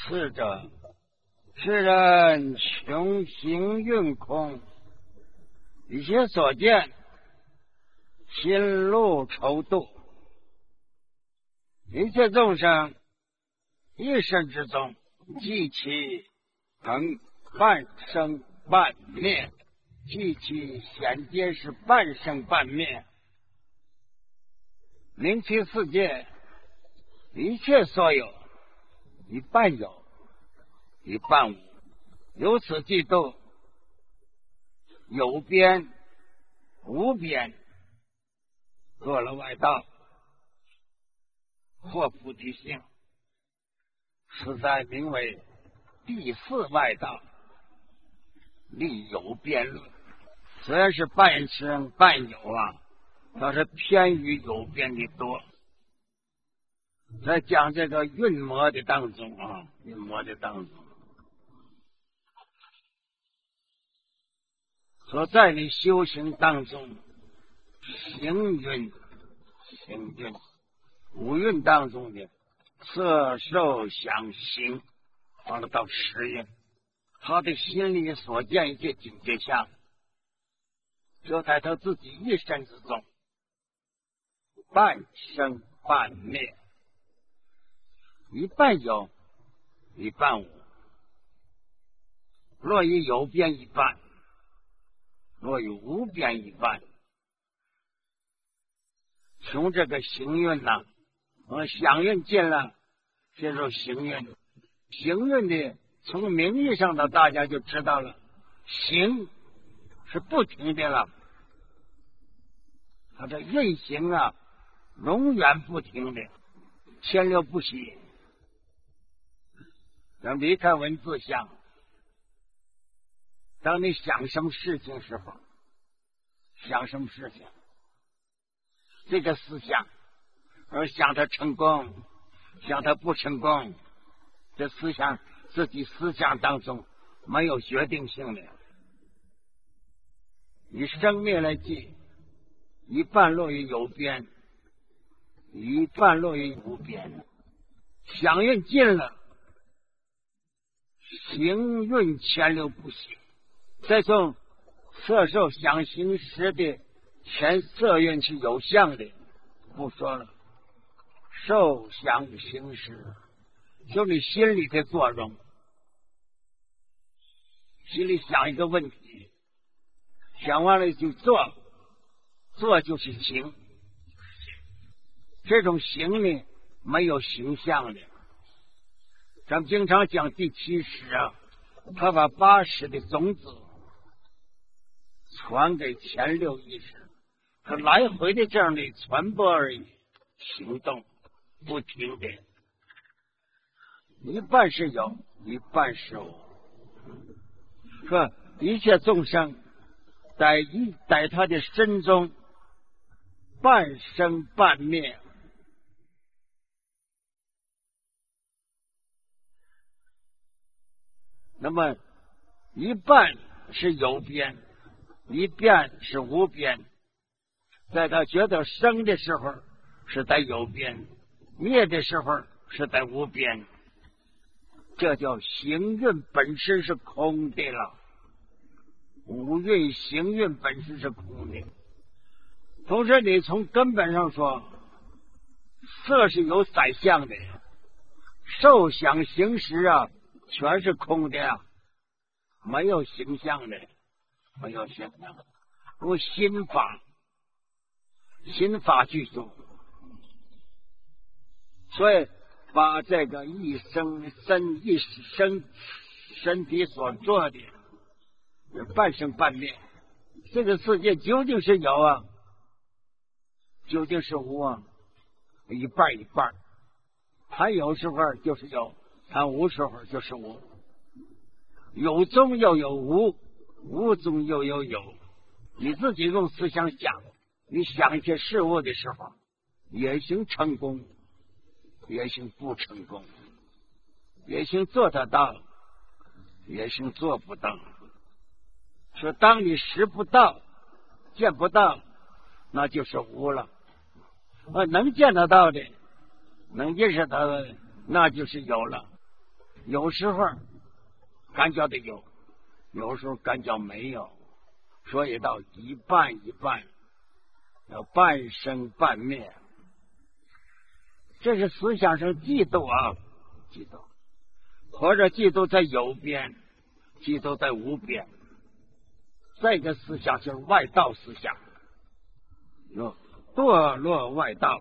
是者，世人穷行运空，一切所见，心路愁度。一切众生一生之中，即其恒半生半灭，即其显皆是半生半灭。灵其世界，一切所有，一半有，一半无。由此嫉妒，有边无边，做了外道，或菩提性，实在名为第四外道，立有边论。虽然是半生半有啊，倒是偏于有边的多。在讲这个运魔的当中啊，运魔的当中，所在的修行当中，行运五蕴当中的色受想行，完了到识蕴，他的心里所见一切境界相，就在他自己一生之中，半生半灭，一半有，一半无。若以有边一半，若以无边一半。从这个行运呐，想运尽了，接受行运。行运的从名义上的大家就知道了，行是不停的了，它的运行啊，永远不停的，千流不息。当离开文字相，当你想什么事情时候，想什么事情，这个思想，而想他成功，想他不成功，这思想自己思想当中没有决定性的。以生命来计，一半落于有边，一半落于无边。想运尽了，行运千流不息。再从色受想行识的全色运是有相的，不说了。受想行识，就你心里的作用，心里想一个问题，想完了就做，做就是行。这种行呢，没有形象的。咱们经常讲第七识啊，他把八识的种子传给前六意识，他来回的这样的传播而已，行动不停的，一半是有，一半是无。说一切众生在他的身中半生半灭，那么一半是有边，一半是无边。在他觉得生的时候是在有边，灭的时候是在无边，这叫行运本身是空的了。五蕴行运本身是空的。同时你从根本上说，色是有宰相的，受想行识啊，全是空的啊，没有形象的，没有形象。如心法具足，所以把这个一生身体所做的半生半灭，这个世界究竟是有啊，究竟是无啊？一半一半，它有时候就是有，它无时候就是无。有中又有无，无中又有有。你自己用思想想，你想一些事物的时候，也行成功，也行不成功，也行做得到，也行做不到。说当你识不到，见不到，那就是无了。能见得到的，能认识到的，那就是有了。 有时候感觉的有，有时候感觉没有，所以到一半一半，要半生半灭。这是思想上嫉妒啊，嫉妒，或者嫉妒在有边，嫉妒在无边。这个思想就是外道思想，有堕落外道。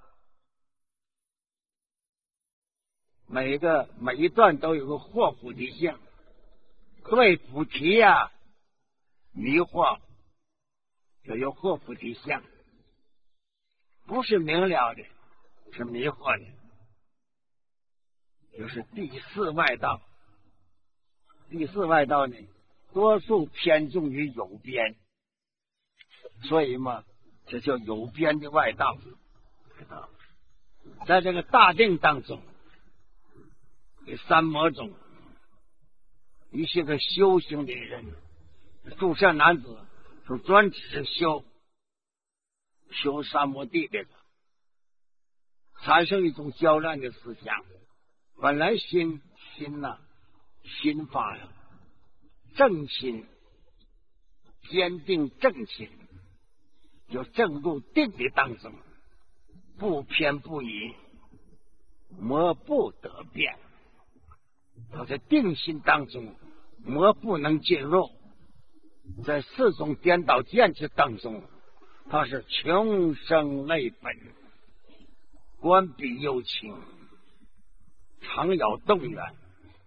每一段都有个惑菩提性，对菩提呀，迷惑就有惑菩提相，不是明了的，是迷惑的，就是第四外道。第四外道呢，多数偏重于有边，所以嘛，这叫有边的外道。在这个大定当中，这三魔中，一些个修行的人，住善男子是专指修三摩地的，产生一种骄乱的思想。本来心法呀，正心，坚定正心，就正入定的当中，不偏不倚，魔不得变。他在定心当中，魔不能进入。在四种颠倒见智当中，他是穷生类本，观彼幽情，常有动员。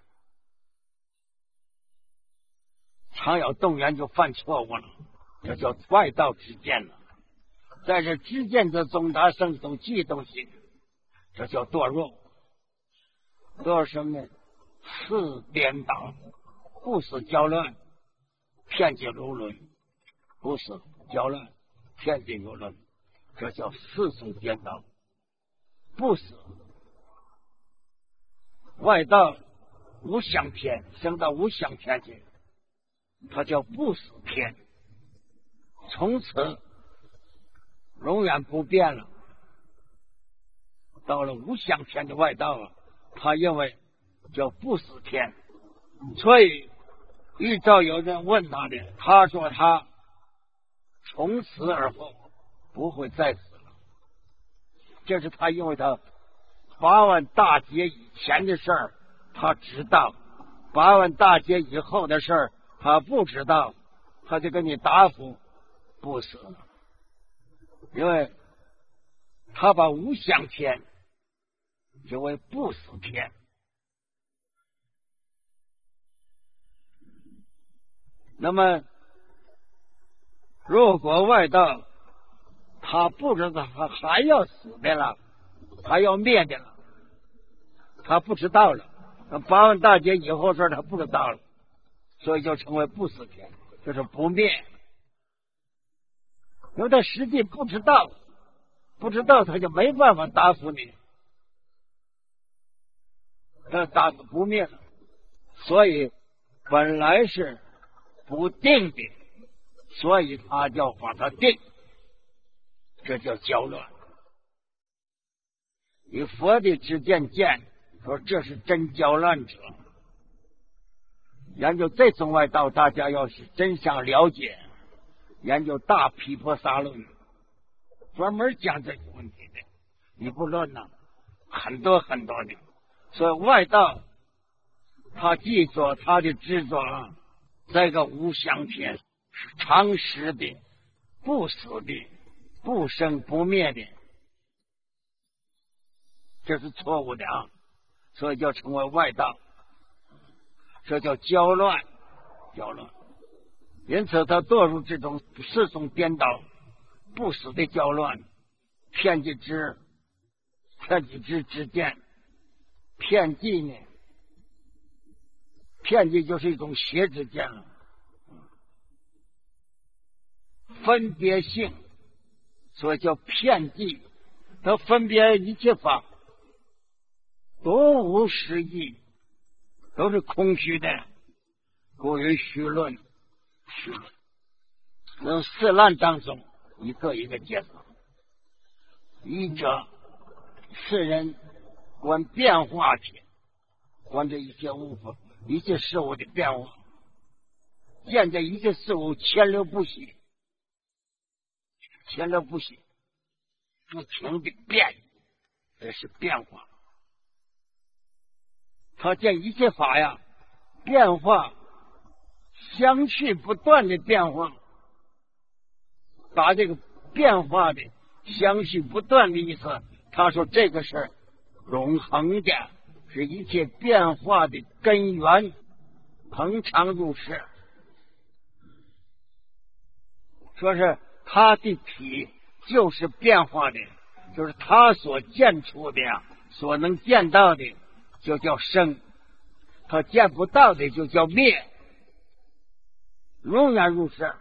常有动员就犯错误了，这叫外道之见了。在这知见之中，他生一种嫉妒心，这叫堕落。堕落什么呢？四颠倒，不死交乱，骗解如轮，不死交乱，骗解如轮，这叫四种颠倒。不死外道无想天，升到无想天去，它叫不死天，从此永远不变了。到了无想天的外道啊，他认为叫不死天，所以遇到有人问他的，他说他从此而后不会再死了。这是他因为他八万大劫以前的事儿他知道，八万大劫以后的事儿他不知道，他就跟你答复不死了，因为他把无想天就为不死天。那么如果外道他不知道他还要死的了，还要灭的了，他不知道了，那八万大劫以后事他不知道了，所以就成为不死天，就是不灭。因为他实际不知道，他就没办法答复你，他答复不灭了，所以本来是不定的，所以他叫把它定，这叫交乱。以佛的知见见说这是真交乱者。研究这种外道，大家要是真想了解，研究大毗婆沙论，专门讲这个问题的，你不论呢，很多很多的。所以外道他记住他的执着啊，这个无想天是常识的、不死的、不生不灭的，这是错误的啊，所以就成为外道，这叫交乱。因此他堕入这种四种颠倒不死的交乱，骗计之之见。骗计呢，骗计就是一种邪之见了。分别性，所以叫骗计，他分别一切法都无实义，都是空虚的，故于虚论。从四乱当中一个一个介绍。一者，世人观变化体， 观这一切物法，一切事物的变化，见这一切事物潜流不息，潜流不息，不停的变，这是变化。他见一切法呀，变化相续不断的变化，把这个变化的相续不断的意思，他说这个是永恒的，是一切变化的根源，恒常如是。说是他的体就是变化的，就是他所见出的呀，所能见到的就叫生，他见不到的就叫灭，永远如是。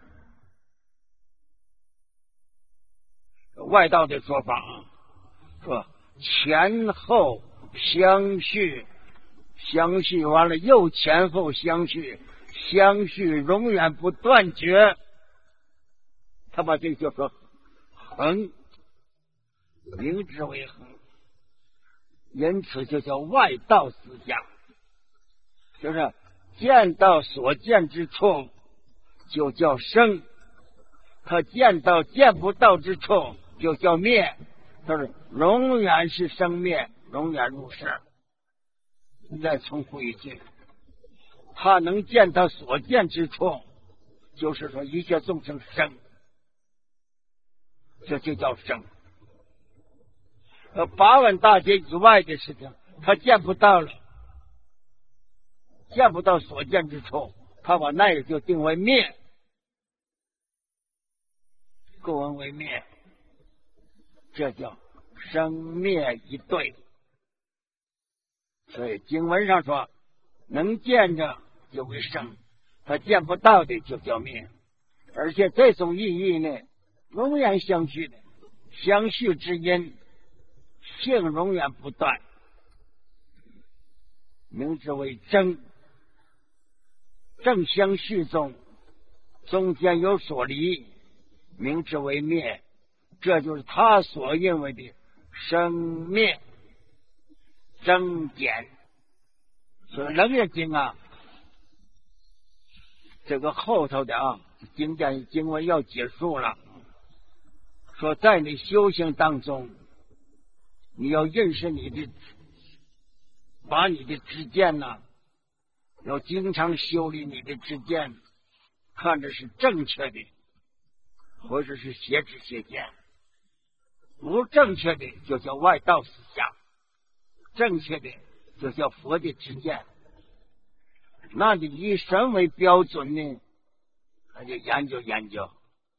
外道的说法啊，说前后相续，相续完了又前后相续，相续永远不断绝，他把这个叫做恒，名之为恒，因此就叫外道思想，就是见到所见之处就叫生，他见到见不到之处就叫灭，就是永远是生灭，永远如是。再重复一句，他能见到所见之处，就是说一切众生生，这就叫生。八万大劫以外的事情他见不到了，见不到所见之处，他把那个就定为灭，故闻为灭，这叫生灭一对。所以经文上说，能见着就为生，他见不到的就叫灭，而且这种意义呢，永远相续的，相续之因性永远不断，名之为正，正相续中中间有所离，名之为灭，这就是他所认为的生灭增减。所以楞严经啊，这个后头的啊经文要结束了，说在你修行当中，你要认识你的，把你的知见呢，要经常修理你的知见，看着是正确的，或者是邪知邪见。不正确的就叫外道思想，正确的就叫佛的知见。那你以什么为标准呢？那就研究研究，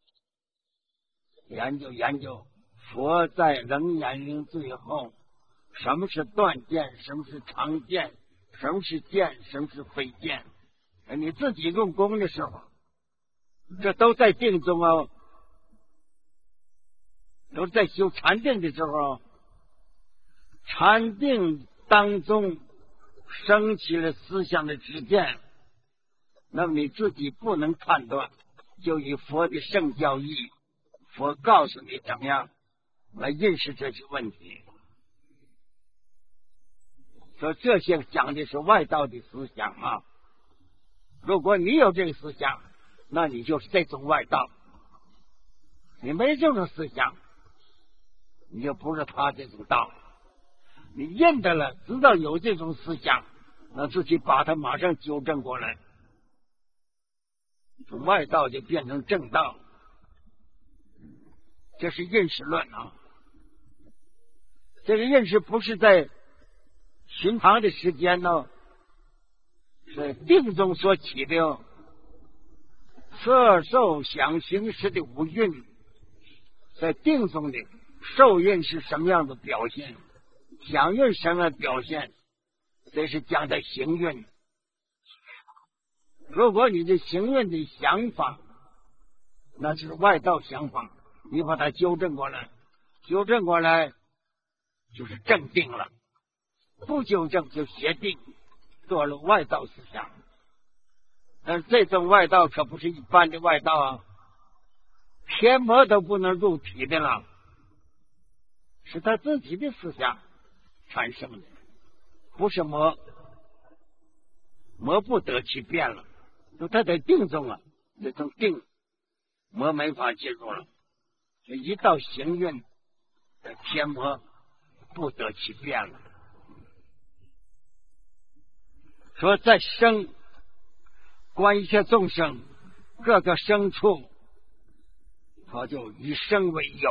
佛在楞严经最后，什么是断见，什么是常见，什么是见，什么是非见。你自己用功的时候，这都在定中啊，都在修禅定的时候，禅定当中升起了思想的知见，那么你自己不能判断，就以佛的圣教义，佛告诉你怎么样来认识这些问题。所以这些讲的是外道的思想啊，如果你有这个思想，那你就是这种外道；你没这种思想，你就不是他这种道。你认得了，知道有这种思想，那自己把它马上纠正过来，从外道就变成正道，这是认识论啊。这个认识不是在寻常的时间呢，是定中所起的色受想行识的五蕴，在定中的受蕴是什么样的表现，想蕴什么样的表现，这是讲的行蕴。如果你的行蕴的想法那是外道想法，你把它纠正过来，纠正过来就是正定了，不纠正就邪定，做了外道思想。但是这种外道可不是一般的外道啊，天魔都不能入体的了，是他自己的思想产生的，不是魔， 魔不得其变了，就他得定中啊，这种定魔没法进入了。这一到行运，天魔不得其变了。说在生观一切众生，各个生处，他就以生为有；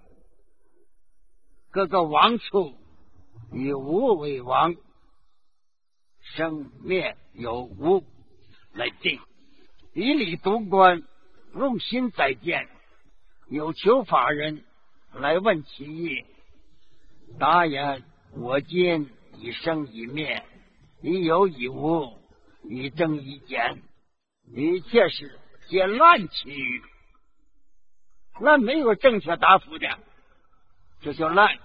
各个王处，以无为王。生灭有无来定，以理独观，用心载见。有求法人来问其意，答言：我今以生以灭，以有以无，以增以减，一切事皆乱其语。乱没有正确答复的，这叫乱。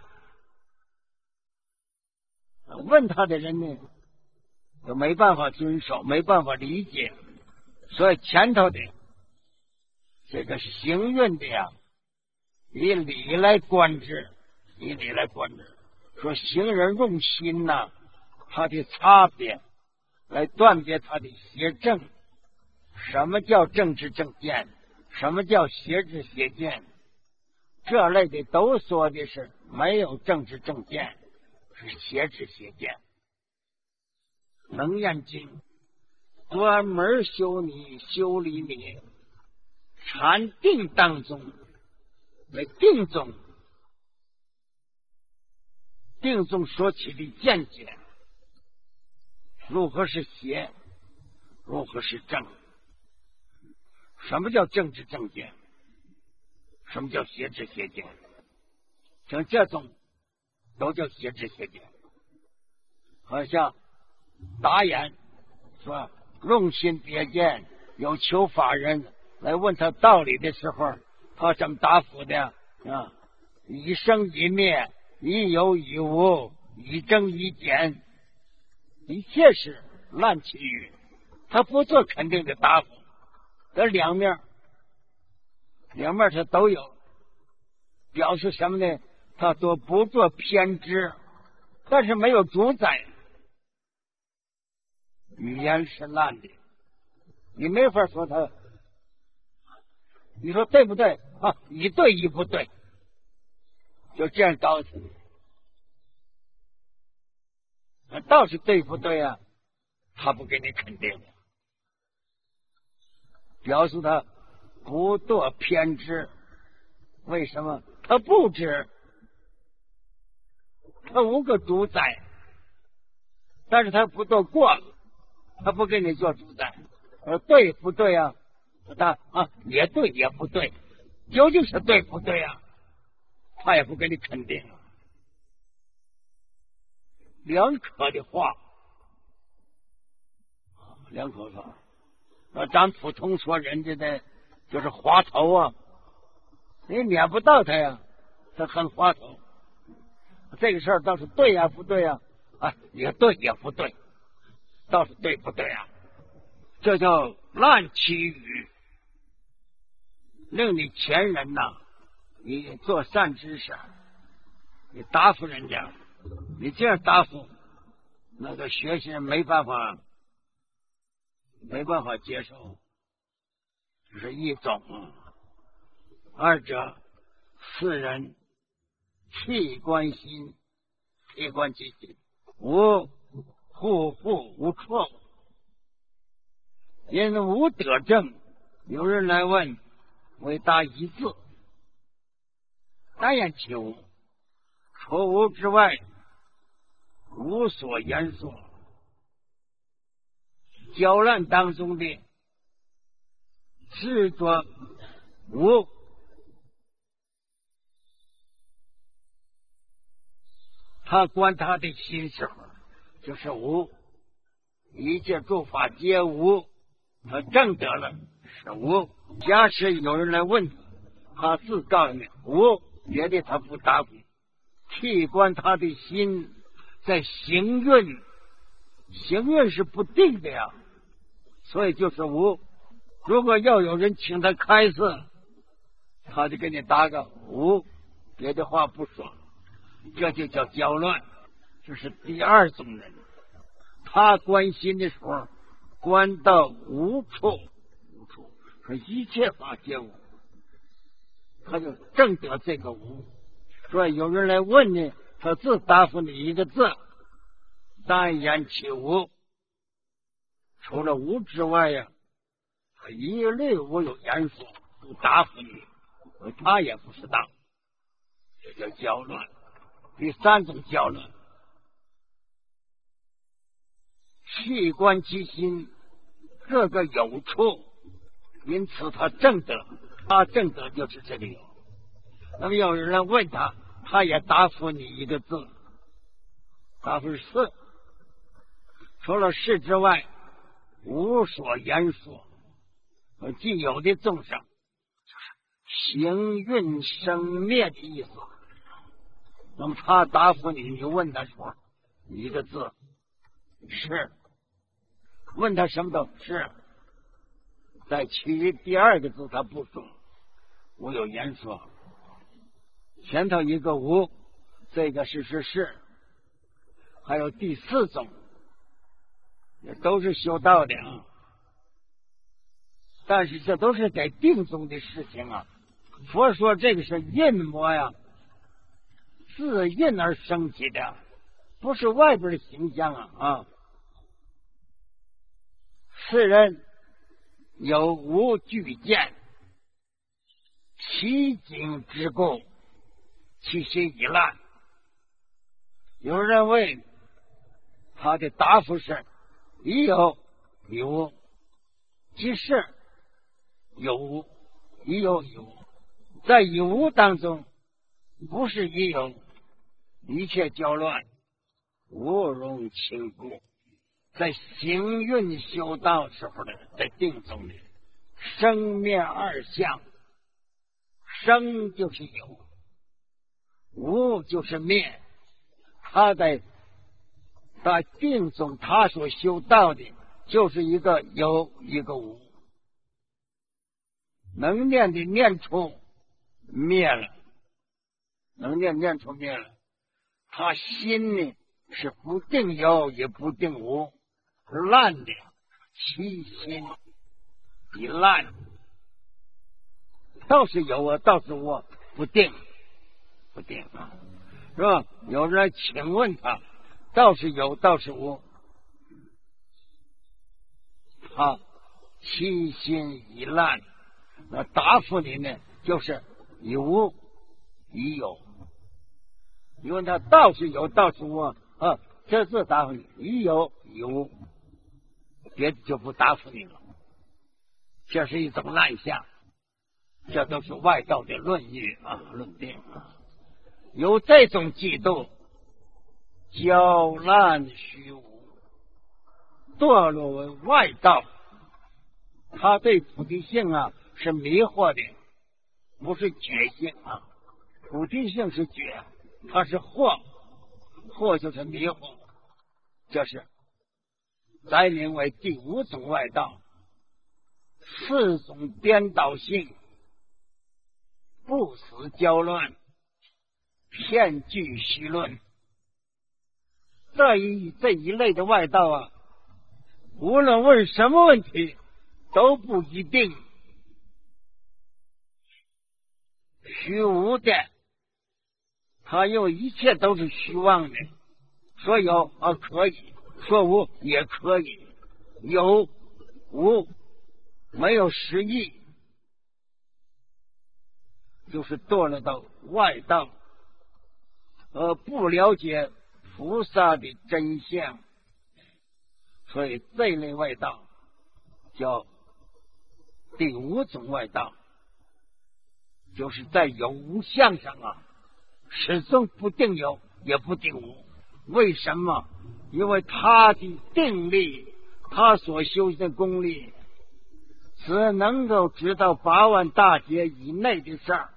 问他的人呢，就没办法遵守，没办法理解，所以前头的这个行运的呀，以理来观之，以理来观之。说行人用心呐，他的差别来断别他的邪正。什么叫正知正见？什么叫邪知邪见？这类的都说的是没有正知正见，是邪知邪见。楞严经专门修理你禅定当中为定中，定中所起的见解，如何是邪，如何是正？什么叫正知正见？什么叫邪知邪见？像这种都叫邪知邪见。好像答言说用心别见，有求法人来问他道理的时候，他怎么答复的啊？以生以灭，以有以无，以增以减，一切是乱其语。他不做肯定的答复，这两面他都有，表示什么呢？他都不做偏执，但是没有主宰。语言是烂的，你没法说他，你说对不对啊？一对一不对，就这样告诉你。倒是对不对啊？他不给你肯定的，表示他不堕偏执。为什么？他不知，他无个主宰，但是他不堕过了，他不给你做主宰。对不对啊？他也对也不对，究竟是对不对啊？他也不给你肯定。两可的话，两可话，咱普通说人家的就是滑头啊，你撵不到他呀，他很滑头。这个事儿倒是对呀，不对呀？也对也不对，倒是对不对啊？这叫乱其语，令你前人呐，你做善知识，你答复人家，你这样答复，那个学习人没办法接受，这是一种。二者，世人弃观心，弃观其心，无错。因无得证，有人来问，为答一字。但言其无，除无之外，无所言说。交乱当中的执着无，他观他的心时候就是无，一切诸法皆无，他证得了是无。假使有人来问他自告诉你无，别的他不答复，替观他的心在行运，行运是不定的呀，所以就是无。如果要有人请他开示，他就给你答个无，别的话不说，这就叫交乱。这是第二种人，他观心的时候观到无处，说一切法皆无，他就证得这个无。说有人来问你，他只答复你一个字：但言其无。除了无之外呀，他一律无有言说，不答复你，他也不知道，这叫交乱。第三种交乱，细观其心，各个有处，因此他正得，他正得就是这个有。那么有人来问他，他也答复你一个字，答复是是。除了是之外，无所言说。既有的众生，就是行运生灭的意思。那么他答复你，你问他说一个字是，问他什么都是，在其余第二个字他不说，无有言说。前头一个无，这个是，还有第四种，也都是修道的啊。但是这都是在定中的事情啊。佛说这个是印魔呀，自印而生起的，不是外边的形象啊。世人有无俱见，其境之故，其心已烂。有人认为他的答复是已有已无，即是有无，已有已无。在有无当中，不是已有，一切交乱，无容情故。在行运修道时候的，在定中的生灭二相，生就是有，无就是灭。他在定中，他所修道的就是一个有，一个无。能念的念处灭了，能念处灭了，他心呢是不定有也不定无，烂的，其心已烂。倒是有啊，倒是无，不定啊，是吧？有人请问他，倒是有，倒是无，他其心已烂。那答复你呢，就是有已有。你问他倒是有，倒是无啊，这次答复你已有已无，别的就不答复你了。这是一种烂相，这都是外道的论语啊，论定啊。有这种嫉妒，骄烂虚无，堕落为外道。他对菩提性啊是迷惑的，不是觉性啊。菩提性是觉，它是惑就是迷惑。这是载名为第五种外道，四种颠倒性，不死交乱，骗据虚论。这一类的外道啊，无论问什么问题都不一定，虚无的，他因为一切都是虚妄的，说有可以，说无也可以，有无没有实义，就是堕落到外道，不了解菩萨的真相，所以这类外道叫第五种外道，就是在有无相上啊，始终不定有也不定无。为什么？因为他的定力，他所修的功力，只能够知道8万大劫以内的事儿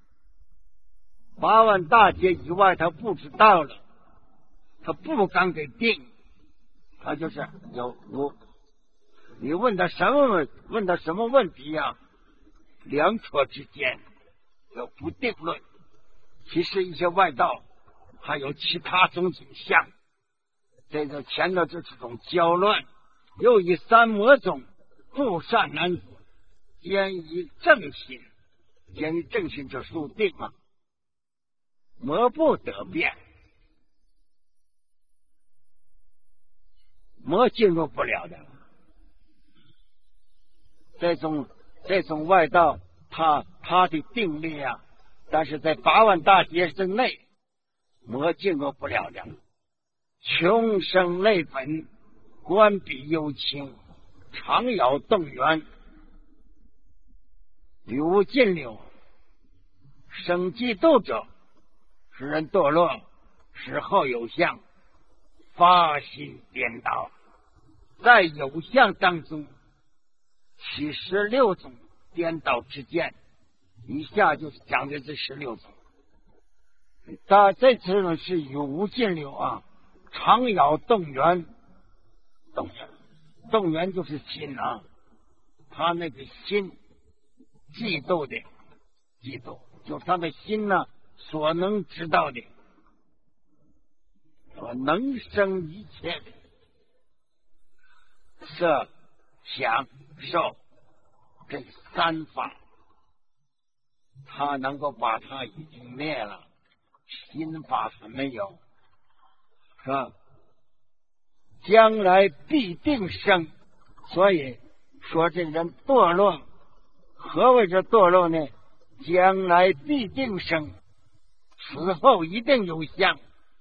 ，8万大劫以外他不知道了，他不敢给定，他就是有无。你问他什么问题呀？两者之间有不定论。其实一些外道还有其他种倾向，这个前头就是种交乱， 又以三魔中诸善男子，兼以正心，兼以正心就属定嘛，魔不得变，魔进入不了的。这种外道，他的定力啊，但是在八万大劫之内，魔进入不了的。穷生类本，观彼幽清，常摇动员，语无尽流，生嫉妒者，使人堕落，死后有相，发心颠倒。在有相当中，其16种颠倒之见，以下就是讲的这16种。这次呢是语无尽流啊，常摇动员，动员就是心啊，他那个心嫉妒的，嫉妒就是他的心呢所能知道的，所能生一切的色想受这三法，他能够把它已经灭了，心法还没有，是吧？将来必定生，所以说这人堕落，何谓这堕落呢？将来必定生，死后一定有相，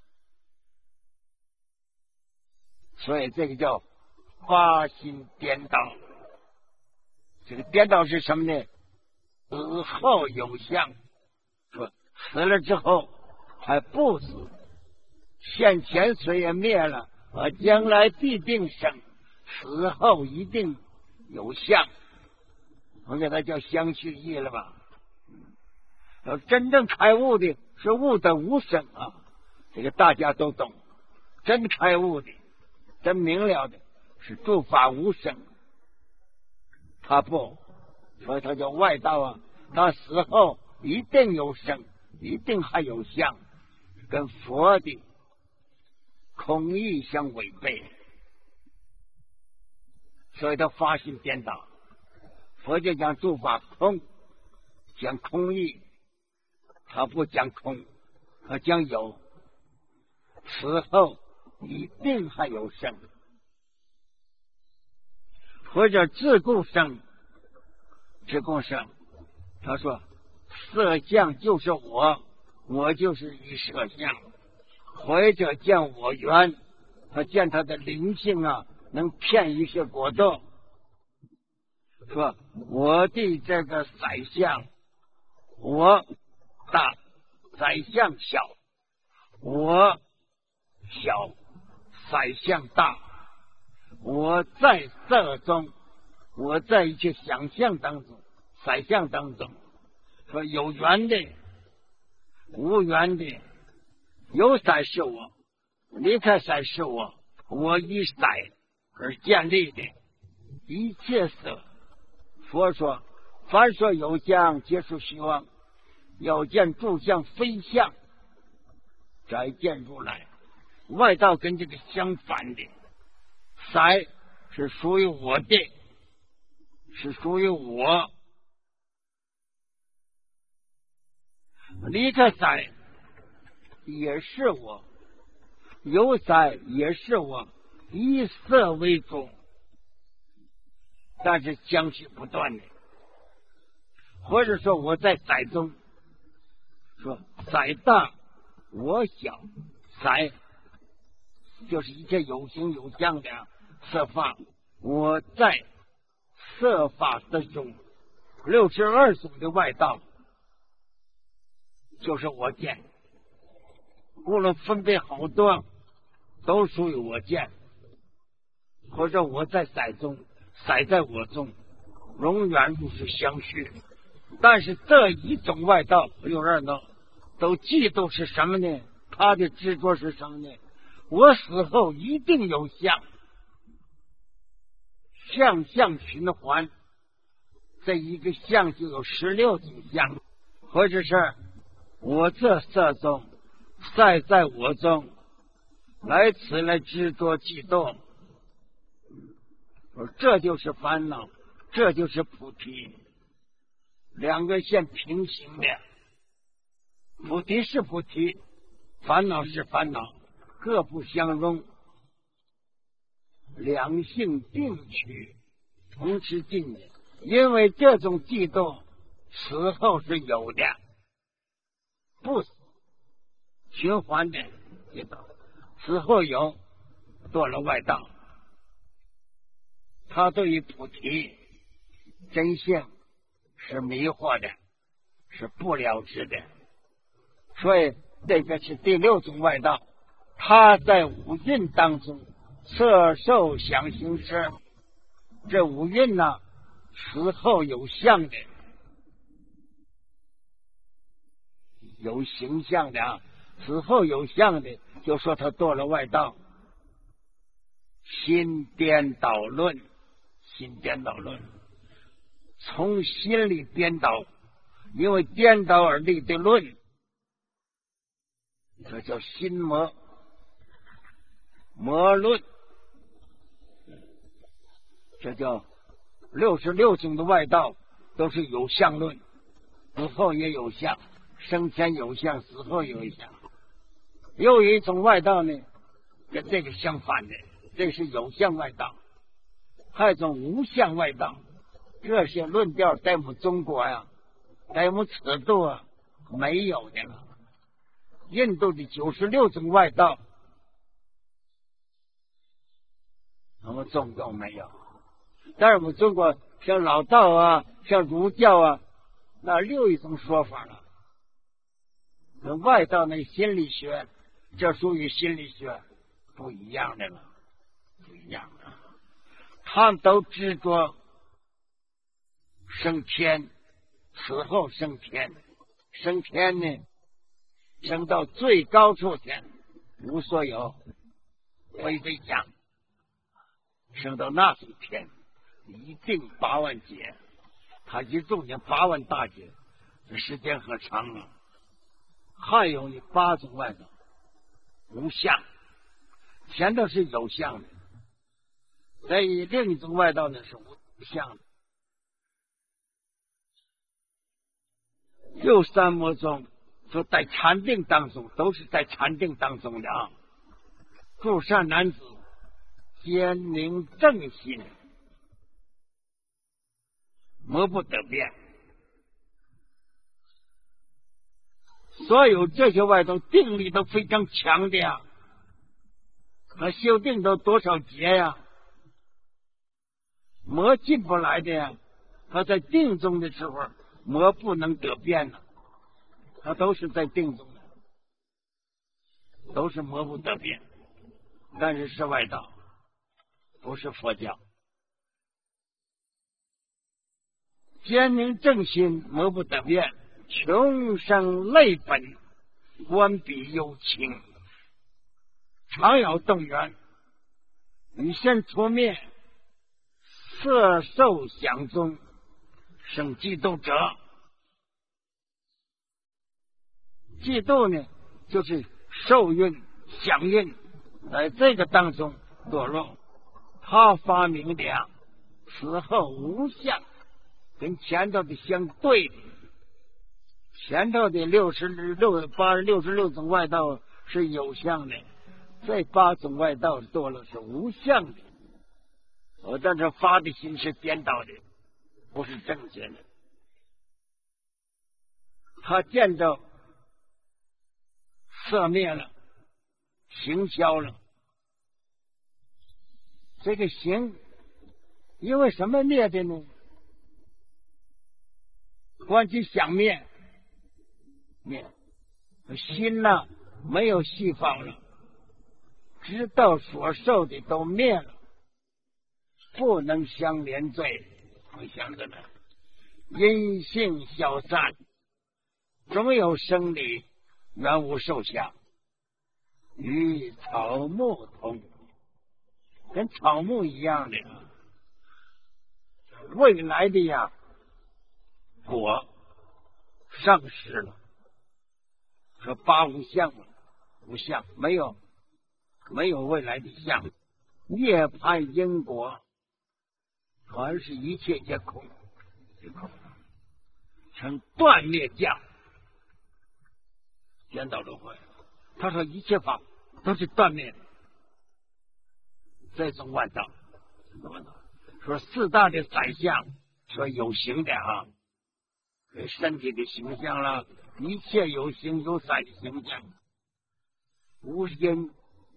所以这个叫发心颠倒。这个颠倒是什么呢？死后有相，说死了之后还不死，现前虽然灭了，将来必定生，死后一定有相，我给它叫相续义了吧。要真正开悟的是悟的无生啊，这个大家都懂。真开悟的，真明了的是诸法无生，他不，所以他叫外道啊。他死后一定有生，一定还有相，跟佛的空义相违背，所以他发心颠倒。佛就讲诸法空，讲空义，他不讲空，他讲有，死后一定还有生，或者自故生，自故生。他说色相就是我，我就是一色相，或者见我缘，他见他的灵性啊，能骗一些果豆，说我的这个宰相我大，宰相小，我小，宰相大，我在色中，我在一切想象当中，宰相当中，说有缘的无缘的，有色是我，离开色是我，我以色而建立的一切色。佛说凡说有相皆属虚妄，要见诸相非相，再见如来。外道跟这个相反的，色是属于我的，是属于我，离开色也是我，有色也是我，以色为主，但是相续不断的。或者说我在色中，说色大我小，色就是一切有形有相的色法，我在色法之中，62种的外道就是我见，无论分别好多都属于我见，或者我在色中，色在我中，永远如是相续。但是这一种外道62道都嫉妒是什么呢？他的执着是什么呢？我死后一定有相，相相循环，这一个相就有16种相，或者是我这色中，色在我中，来此来执着嫉妒， 说这就是烦恼，这就是菩提，两个线平行的。菩提是菩提，烦恼是烦恼，各不相容，两性并取，同时进的。因为这种嫉妒死后是有的，不死循环的嫉妒，死后有，堕了外道。他对于菩提真相是迷惑的，是不了知的，所以这个是第六种外道。他在五蕴当中色受想行识，这五蕴呢，死后有相的，有形象的啊，死后有相的，就说他堕了外道。心颠倒论，心颠倒论，从心里颠倒，因为颠倒而立的论，这叫心魔，魔论，这叫66种的外道都是有相论，死后也有相，生前有相，死后有相。又有一种外道呢，跟这个相反的，这是有相外道，还有一种无相外道。这些论调在我们中国呀，在我们此度啊没有的了。印度的96种外道，我们中国没有。但是我们中国像老道啊，像儒教啊，那另一种说法了。跟外道那心理学，这属于心理学不一样的了，不一样的。他们都执着升天，死后升天，升天呢，升到最高处天，无所有，非非想，升到那种天，一定8万劫，他一中间8万大劫，这时间很长了。还有8种外道，无相，前头是有相的，在另一种外道呢是无相的。又三摩中，说在禅定当中，都是在禅定当中的啊。诸善男子，坚明正心，魔不得变。所有这些外道定力都非常强的呀，他修定都多少劫呀，魔进不来的呀。他在定中的时候，魔不能得变了，他都是在定中的，都是魔不得变，但是是外道，不是佛教。坚明正心，魔不得变。穷生类本，观彼有情，常有动员，以身出面，色受想中，生嫉妒者。嫉妒呢，就是受蕴、想蕴，在这个当中堕落。他发明的死后无相，跟前头的相对的。前头的86种外道是有相的，这8种外道堕落是无相的。但是发的心是颠倒的，不是正确的。他见着色灭了，形消了。这个形因为什么灭的呢？观其想灭，灭心呢没有细胞了，直到所受的都灭了，不能相连罪，会相着呢。因性消散，总有生理，原无受想，与草木同，跟草木一样的。未来的果丧失了，说8无相了，无相，没有未来的相。涅槃因果好像是一切皆空，成断灭相。颠倒轮回，他说一切法都是断灭的，这种外道。说四大的宰相，说有形的啊，身体的形象了，一切有形有色的形象，无因。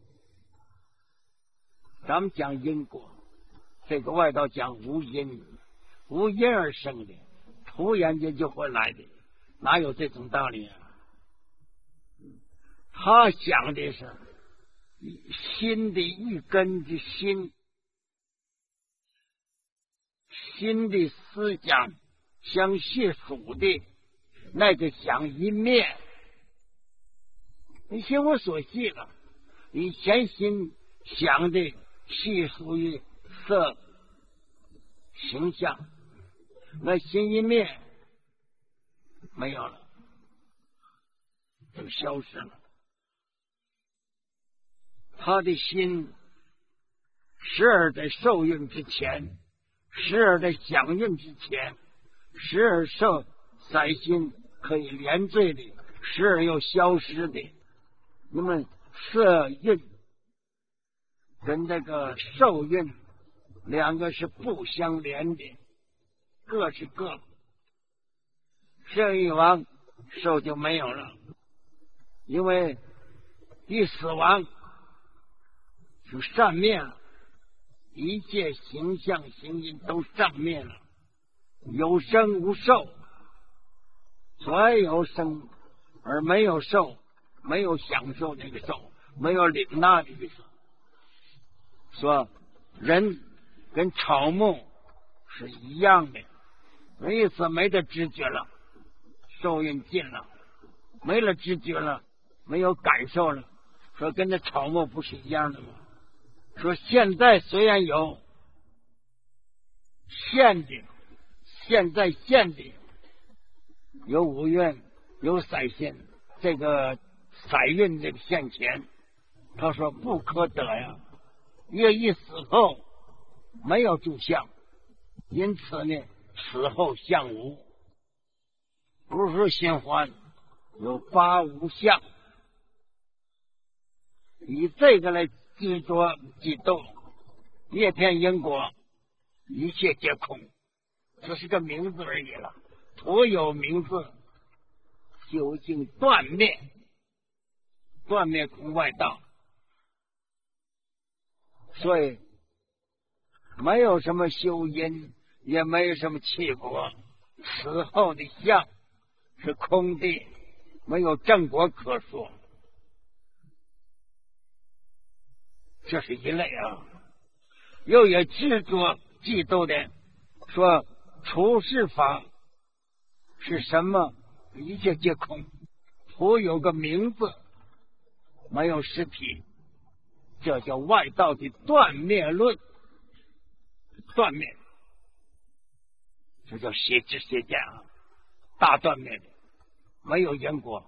咱们讲因果，这个外道讲无因，无因而生的，突然间就会来的，哪有这种道理啊？他想的是心的一根的心的思想相系属的那个想一面，你心无所系了。以前心想的系属于色形象，那心一面没有了，就消失了。他的心时而在受孕之前，时而在响应之前，时而受色心可以连缀的，时而又消失的。那么色蕴跟这个受蕴两个是不相连的，各是各。色一亡，受就没有了，因为一死亡就善灭了，一切形象形因都善灭了，有生无受，所有生而没有受，没有享受这个受，没有领纳这个受。说人跟草木是一样的，意思没得知觉了，受孕尽了，没了知觉了，没有感受了，说跟这草木不是一样的吗？说现在虽然有现的，现在现的有五蕴，有色心，这个色蕴这个现前，他说不可得呀，越一死后没有住相，因此呢，死后相无。不是说心还有八无相，以这个来执着嫉妒业天因果，一切皆空，只是个名字而已了。徒有名字，究竟断灭，断灭空外道。所以没有什么修因，也没有什么契果，死后的相是空的，没有正果可说。这是一类啊。又有执着嫉妒的说处世法是什么？一切皆空，徒有个名字，没有实体，这叫外道的断灭论。断灭，这叫邪知邪见啊，大断灭的，没有因果，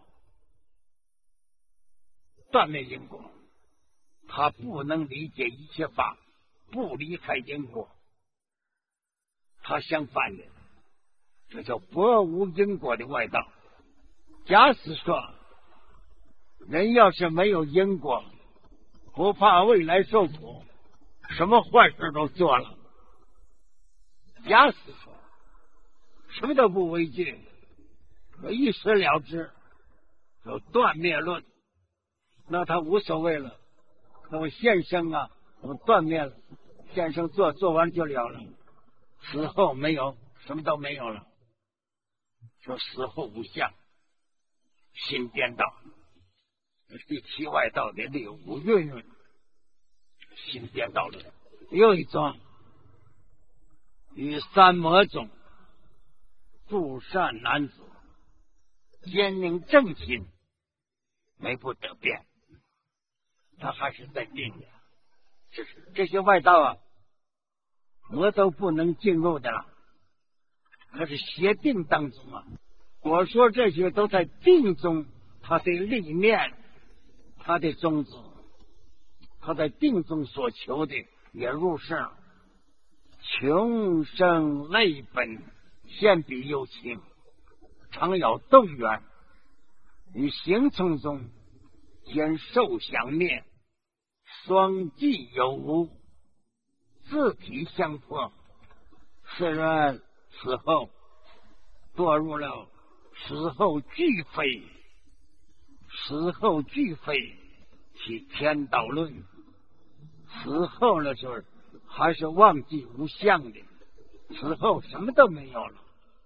断灭因果，他不能理解一切法，不离开因果，他相反的，这叫薄无因果的外道。假使说人要是没有因果，不怕未来受苦，什么坏事都做了。假使说什么都不畏惧，一死了之，有断灭论，那他无所谓了。那么现生啊，我断灭了，现生做完就了了，死后没有，什么都没有了。说死后无相，心颠倒，第七外道的第五蕴，心颠倒了。又一种与三魔种诸善男子坚宁正心，没不得变，他还是在定的。这些外道啊，魔都不能进入的了，可是邪定当中啊。我说这些都在定中，他的理念，他的宗旨，他在定中所求的也入圣， 穷生泪奔，献彼有情，常要动员，于行从中见受相灭，双既有无，自体相破。此人死后堕入了死后俱非，死后俱非其天道论。死后了就是还是忘记无相的，死后什么都没有了。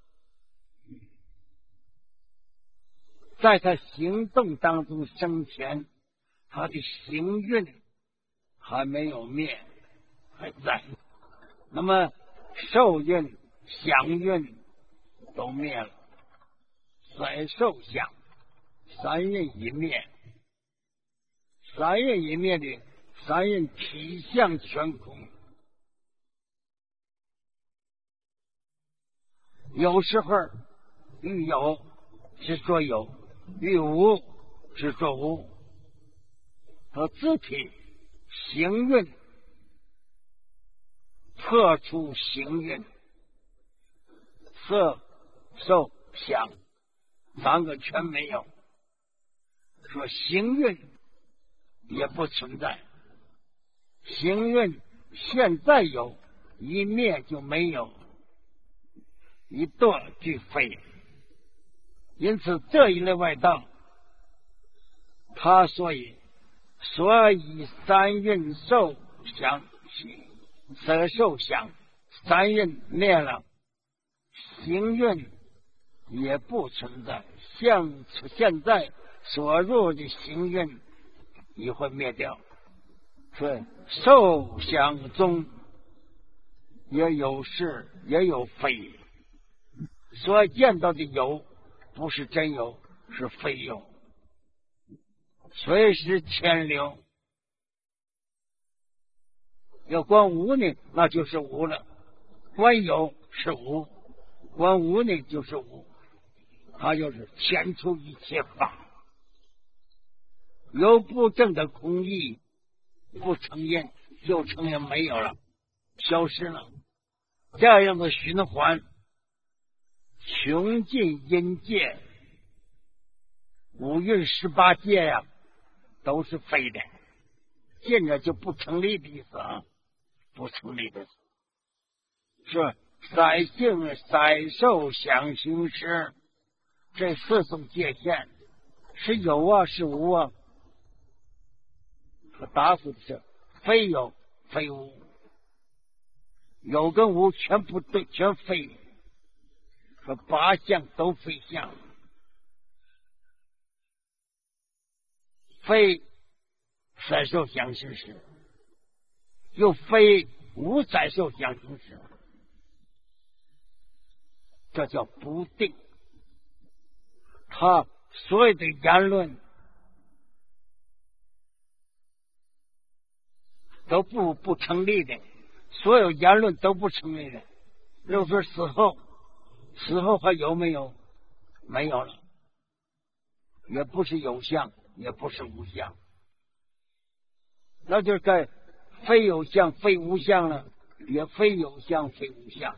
在他行动当中生前，他的行运还没有灭，还在。那么受运、想运都灭了，再受想，三运一灭，三运一灭的三运体相全空。有时候遇有是说有，遇无是说无。和自体行运破除行运，色受想三个全没有，说行运也不存在，行运现在有，一灭就没有，一堕俱非。因此这一类外道，他所以三运受想色受想，三运灭了，行运也不存在，像现在所入的行运也会灭掉。所以受想中也有是也有非，所见到的有不是真有，是非有，随时迁流。要观无呢，那就是无了；观有是无，观无呢就是无，它就是迁出一切法。有不正的空义，不承认就承认没有了，消失了。这样的循环，穷尽阴界，五蕴18界呀，都是非的，进着就不成立的意思啊，不成立的。是色性、色受、想行识，这四种界限是有啊，是无啊。答复的是非有非无，有跟无全不对，全非。说八相都非相，非色受想行识，又非无色受想行识，这叫不定。他所有的言论都不成立的，所有言论都不成立的。又说死后还有没有？没有了，也不是有相，也不是无相，那就是该非有相非无相了，也非有相非无相。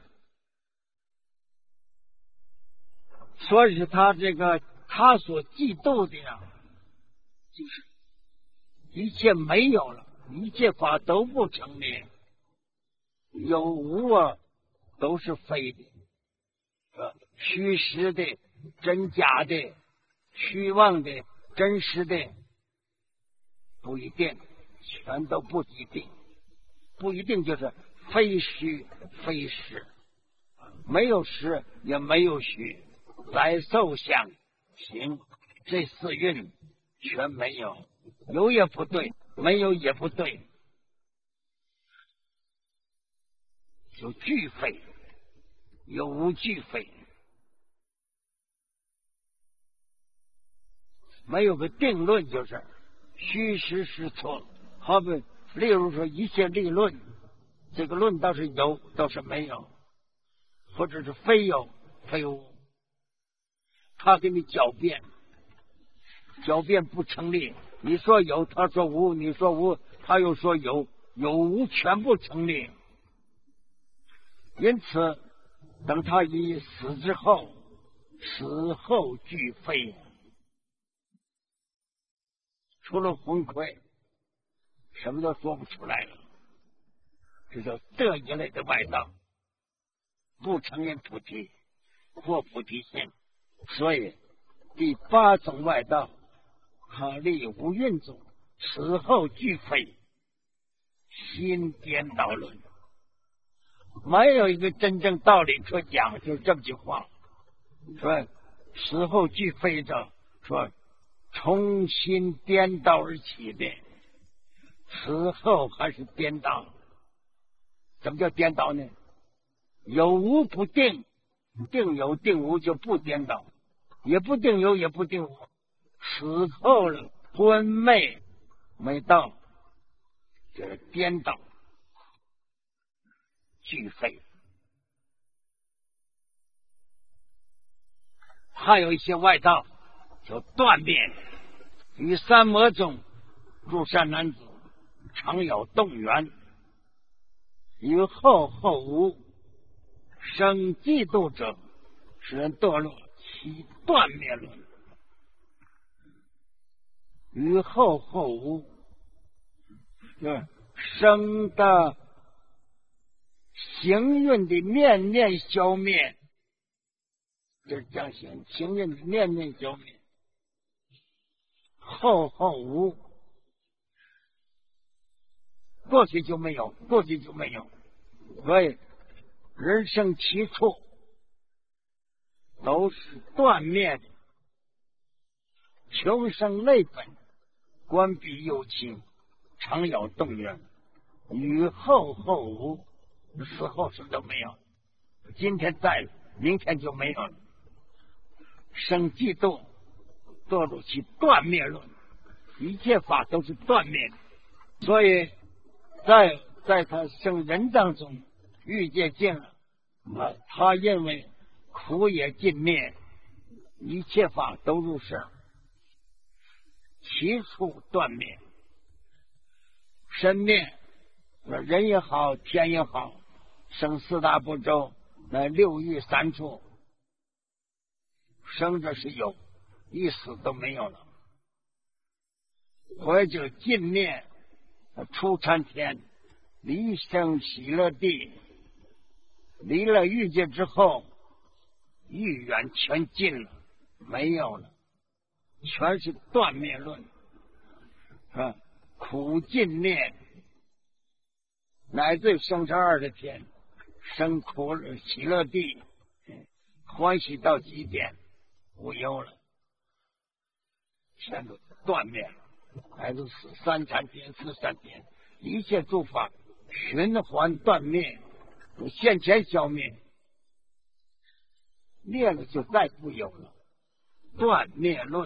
所以他这个他所嫉妒的呀，就是一切没有了，一切法都不成立，有无啊都是非的，虚实的、真假的、虚妄的、真实的，不一定，全都不一定，不一定就是非虚非实，没有实也没有虚，来受想行这四蕴全没有，有也不对，没有也不对，有俱非，有无俱非，没有个定论，就是虚实是错。好比例如说一切立论，这个论倒是有，倒是没有，或者是非有非无，他给你狡辩，狡辩不成立。你说有，他说无；你说无，他又说有，有无全部成立。 因此等他一死之后，死后俱废，除了昏聩，什么都说不出来了。这叫这一类的外道，不承认菩提或菩提心，所以第八种外道，哈利无运种，死后俱废，心颠倒论，没有一个真正道理可讲，就这么句话，说死后俱废者，说重新颠倒而起的，死后还是颠倒。什么叫颠倒呢？有无不定，定有定无就不颠倒，也不定有也不定无，死后了昏昧没到，这是颠倒俱废。还有一些外道就断灭，于三摩中入善男子，常有动缘，于后无生嫉妒者，使人堕落，其断灭论。于后无就是生的行运的念念消灭，就是这样行，行运的念念消灭。后无，过去就没有，过去就没有。所以人生起处都是断灭的，求生类本，关闭有情，常有动缘，与后无，死后什么都没有，今天在了，明天就没有了。生嫉妒，堕入其断灭论，一切法都是断灭的。所以在他生人当中欲界尽了，他认为苦也尽灭，一切法都入世，其处断灭。身灭，人也好，天也好，生四大部洲，那六欲三处，生着是有，一死都没有了。或者尽灭，出参天，离生喜乐地，离了欲界之后，欲缘全尽了，没有了，全是断灭论。苦尽灭，乃至生成20天，生苦喜乐地，欢喜到极点，无忧了，全都断灭了。乃至死3禅天、4禅天，一切诸法循环断灭，现前消灭，灭了就再不有了，断灭论。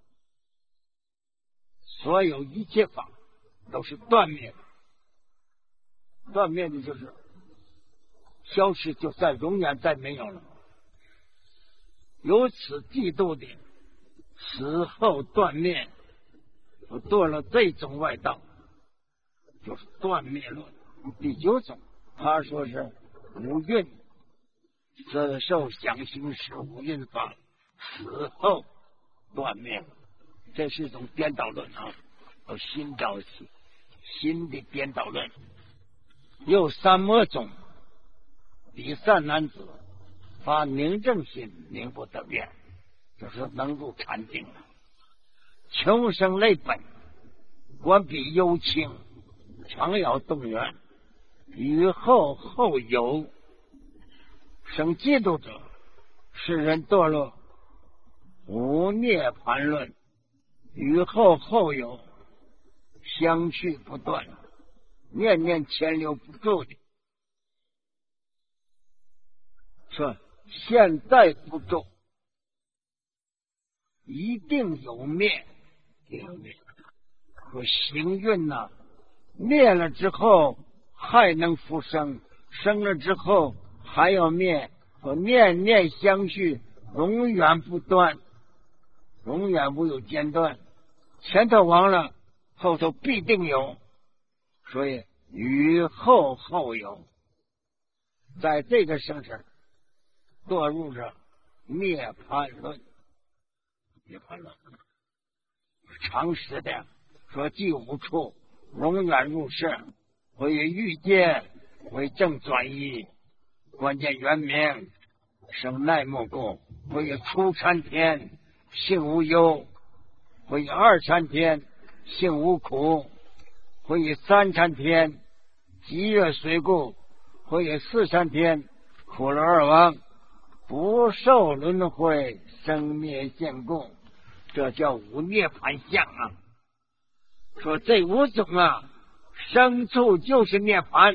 所有一切法都是断灭的，断灭的就是消失，就再永远再没有了。由此嫉妒的死后断灭，堕了这种外道，就是断灭论。第9种，他说是无蕴，色受想行识无蕴法，死后断灭，这是一种颠倒论啊，新的颠倒论。有三摩种，第三男子发宁正心，宁不得变，就是能入禅定了。求生类本，关闭幽情，常有动缘，于后有生嫉妒者，使人堕落，无涅盘论。于后有相续不断，念念牵流不住的，说现在不住，一定有灭。说行运呐，灭了之后还能复生，生了之后还要灭，说念念相续，永远不断，永远不有间断，前头亡了，后头必定有，所以于后有在这个生生堕入着涅槃论。涅槃论常识的说，即无处永远入世，会以欲界为正转移，关键原名生奈莫故，会以初禅天性无忧，会以二禅天性无苦，会以三禅天极热随故，会以四禅天苦乐而亡，不受轮回生灭现故。这叫无涅槃相啊！说这五种啊，生处就是涅槃，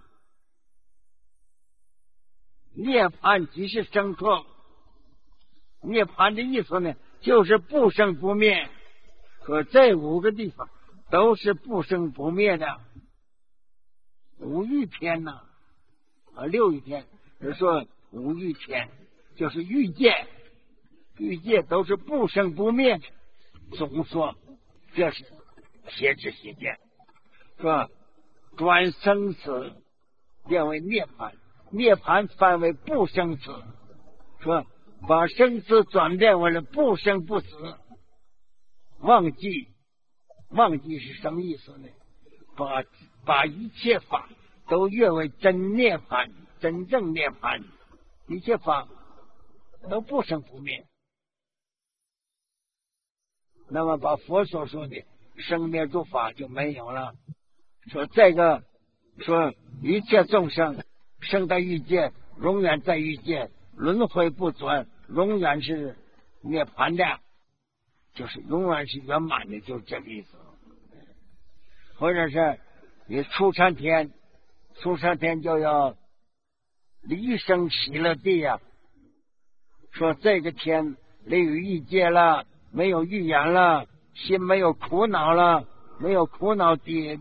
涅槃即是生处。涅槃的意思呢，就是不生不灭。可这五个地方都是不生不灭的。五欲天呢，六欲天，是说五欲天就是欲界。欲界都是不生不灭的，总说这是邪知邪见，说转生死变为涅槃，涅槃翻为不生死，说把生死转变为了不生不死。忘记是什么意思呢？把一切法都阅为真涅槃，真正涅槃，一切法都不生不灭。那么把佛所说的生灭诸法就没有了。说这个，说一切众生生到欲界，永远在欲界，轮回不转，永远是涅槃的，就是永远是圆满的，就是这个意思。或者是你初禅天，初禅天就要离生喜乐地呀。说这个天离于欲界了，没有欲言了，心没有苦恼了，没有苦恼的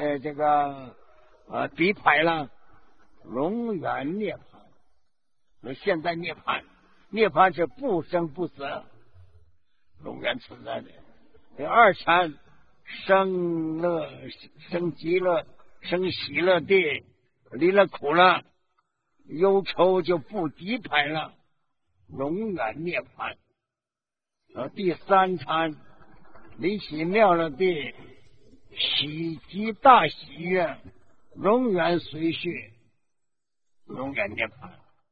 逼迫了，永远涅槃。现在涅槃，涅槃是不生不死，永远存在的。这二禅生乐、生极乐、生喜乐地，离了苦了，忧愁就不逼迫了，永远涅槃。第三禅离喜妙乐地，喜极大喜悦，永远随续，永远涅槃。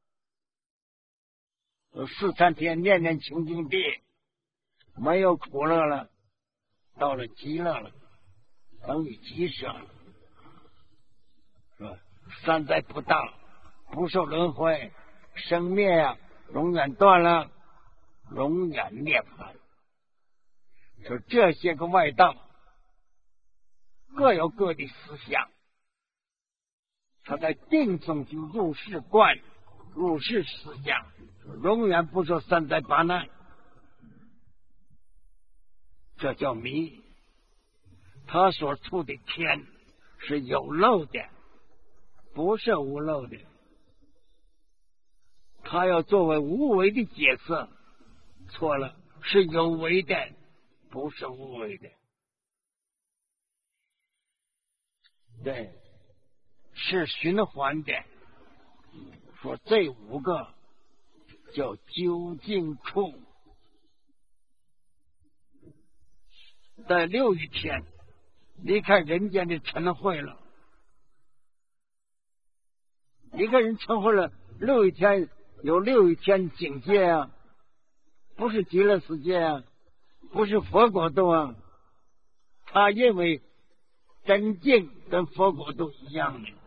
四禅天念念清净地，没有苦乐了，到了极乐了，等于极舍了，是吧？三灾不大，不受轮回，生灭呀，永远断了，永远涅槃。说这些个外道各有各的思想，他在定中就入世观、入世思想，永远不受三灾八难，这叫迷。他所处的天是有漏的，不是无漏的。他要作为无为的解释，错了，是有为的，不是无为的。对，是循环的。说这五个叫究竟处，在六欲天离开人间的尘秽了，离开人尘秽了。六欲天有六欲天境界啊，不是极乐世界啊，不是佛国度啊。他认为真境跟佛国度一样的。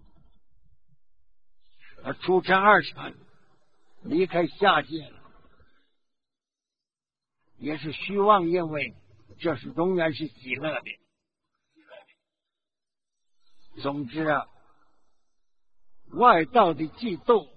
初禅二禅离开下界了，也是虚妄认为这是永远是喜乐的。总之啊，外道的嫉妒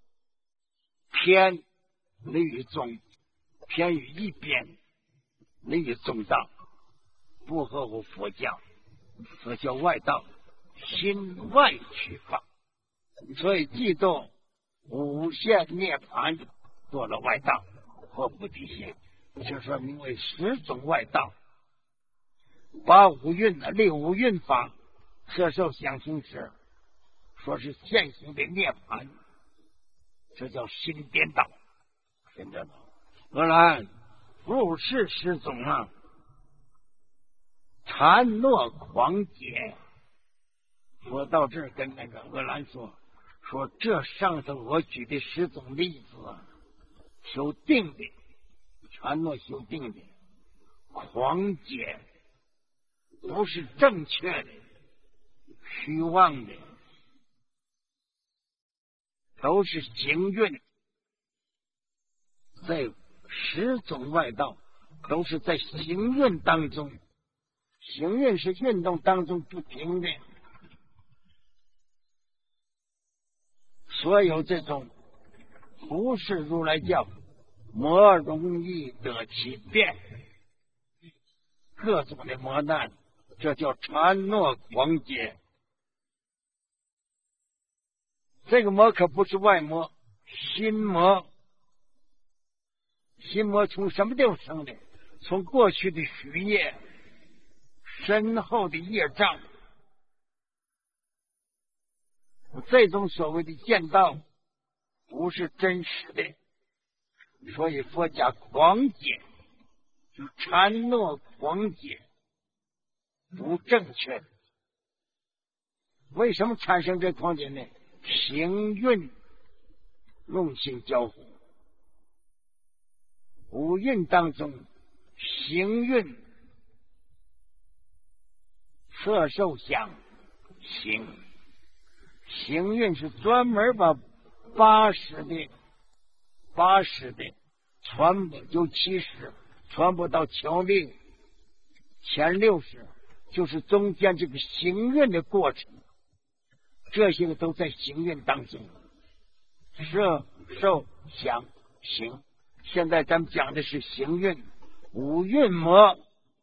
偏离于中，偏于一边，离于中道，不合乎佛教，这叫外道，心外取法。所以嫉妒无限涅槃做了外道或菩提心，就说名为十种外道。把五蕴立五蕴法摄受想行识， 说是现行的涅槃，这叫心颠倒。听着吗？俄兰入世失踪啊，禅诺狂解。说到这儿，跟那个俄兰说这上头我举的10种例子啊，修定的，禅诺修定的，狂解不是正确的，虚妄的，都是行运，在10种外道都是在行运当中，行运是运动当中不停的。所有这种不是如来教，魔容易得其变，各种的磨难，这叫禅诺狂解。这个魔可不是外魔，心魔。心魔从什么地方生的？从过去的许业，深厚的业障。这种所谓的见道不是真实的，所以佛家狂解，就禅诺狂解，不正确。为什么产生这狂解呢？行运用心交互，五蕴当中，行运色受想行。行运是专门把80的传播，有70传播到巧力，前60就是中间这个行运的过程，这些个都在行运当中，色受想行。现在咱们讲的是行运，五蕴魔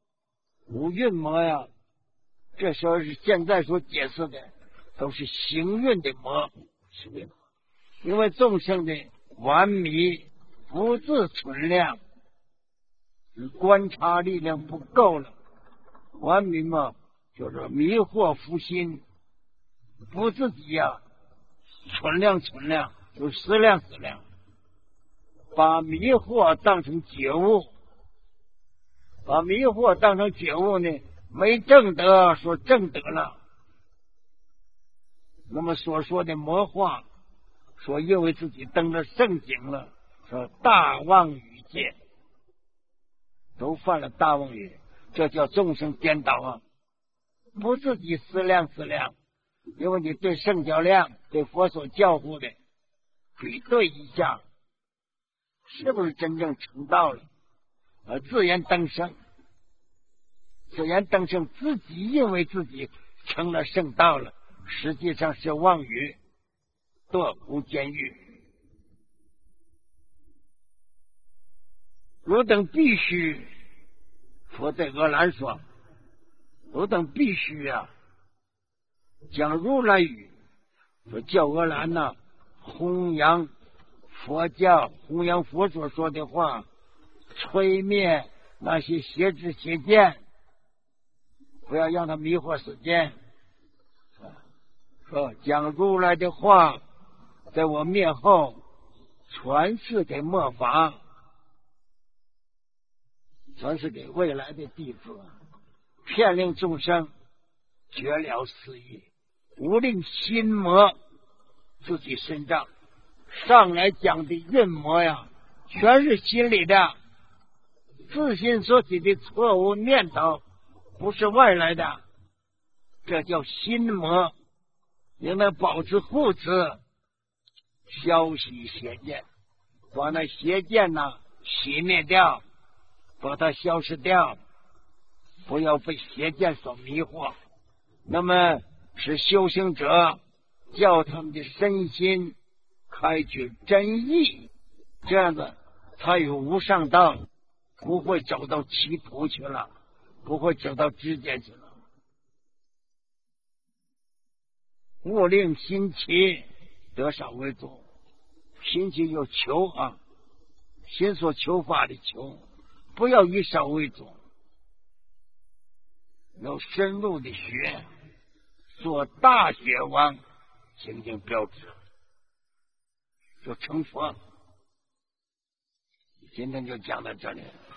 呀，这时候是现在所解释的都是行运的魔，因为众生的顽迷不自存量，观察力量不够了，顽迷嘛，就是迷惑伏心，不自己呀存量，就思量，把迷惑当成觉悟，呢，没正德说正德了。那么所说的魔化，说因为自己登了圣境了，说大妄语界，都犯了大妄语，这叫众生颠倒啊！不自己思量，因为你对圣教量，对佛所教护的比对一下，是不是真正成道了？自言登圣，自己认为自己成了圣道了，实际上是妄语，堕无间狱。汝等必须，佛对阿难说，汝等必须啊，讲如来语，说叫阿难呐，弘扬佛教，弘扬佛所说的话，吹灭那些邪知邪见，不要让他迷惑世间。说讲如来的话，在我灭后传世给末法，传世给未来的弟子，骗令众生绝了私欲，无令心魔自己身上。上来讲的运魔呀，全是心里的自心所起的错误念头，不是外来的，这叫心魔。应当保持护持，消洗邪见，把那邪见熄灭掉，把它消失掉，不要被邪见所迷惑。那么使修行者叫他们的身心开具真意，这样子他有无上道，不会走到歧途去了，不会走到知见去了。勿令心起得少为主，心起有求啊，心所求法的求，不要以少为主，要深入的学，做大学问， 精进标志，就成佛了。今天就讲到这里。